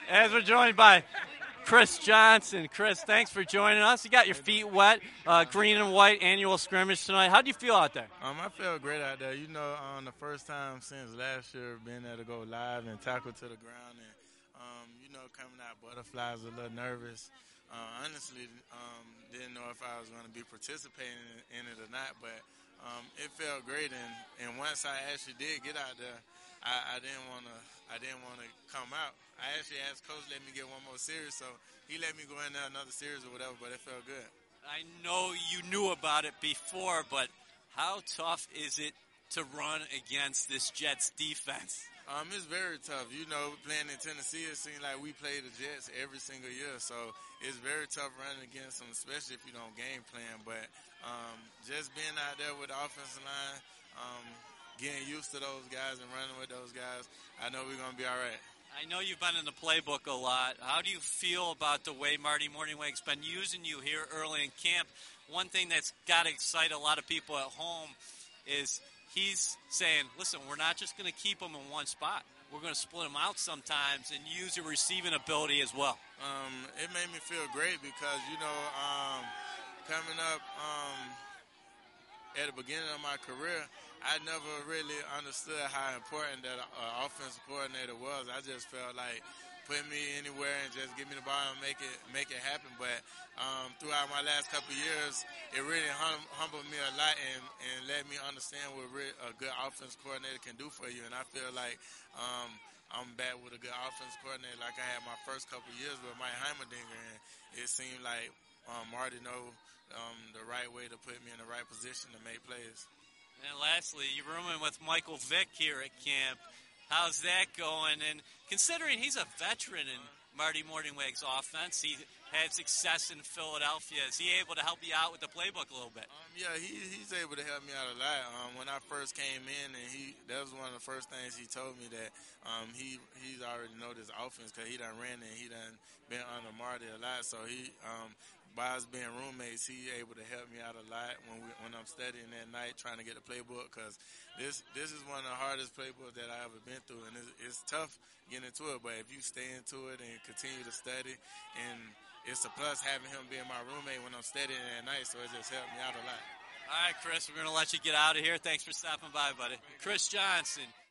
As we're joined by Chris Johnson. Chris, thanks for joining us. You got your feet wet, green and white annual scrimmage tonight. How do you feel out there? I feel great out there. You know, the first time since last year being able to go live and tackle to the ground and, coming out butterflies, a little nervous. Honestly, didn't know if I was going to be participating in it or not, but it felt great. And once I actually did get out there, I didn't want to come out. I actually asked Coach let me get one more series, so he let me go in there another series or whatever, but it felt good. I know you knew about it before, but how tough is it to run against this Jets defense? It's very tough. You know, playing in Tennessee, it seems like we play the Jets every single year, so it's very tough running against them, especially if you don't game plan. But just being out there with the offensive line, getting used to those guys and running with those guys, I know we're going to be all right. I know you've been in the playbook a lot. How do you feel about the way Marty Mornhinweg's been using you here early in camp? One thing that's got to excite a lot of people at home is he's saying, listen, we're not just going to keep them in one spot. We're going to split them out sometimes and use your receiving ability as well. It made me feel great because, coming up at the beginning of my career, I never really understood how important that offensive coordinator was. I just felt like put me anywhere and just give me the ball and make it happen. But throughout my last couple of years, it really humbled me a lot and let me understand what a good offensive coordinator can do for you. And I feel like I'm back with a good offensive coordinator like I had my first couple of years with Mike Heimerdinger. And it seemed like Marty know the right way to put me in the right position to make plays. And lastly, you're rooming with Michael Vick here at camp. How's that going? And considering he's a veteran in Marty Mornhinweg's offense, he had success in Philadelphia. Is he able to help you out with the playbook a little bit? Yeah, he's able to help me out a lot. When I first came in, and that was one of the first things he told me that he's already know this offense because he done ran and he done been under Marty a lot. So by us being roommates, he able to help me out a lot when I'm studying at night trying to get the playbook because this is one of the hardest playbooks that I ever been through, and it's tough getting into it. But if you stay into it and continue to study, and it's a plus having him being my roommate when I'm studying at night, so it just helped me out a lot. All right, Chris, we're going to let you get out of here. Thanks for stopping by, buddy. Chris Johnson.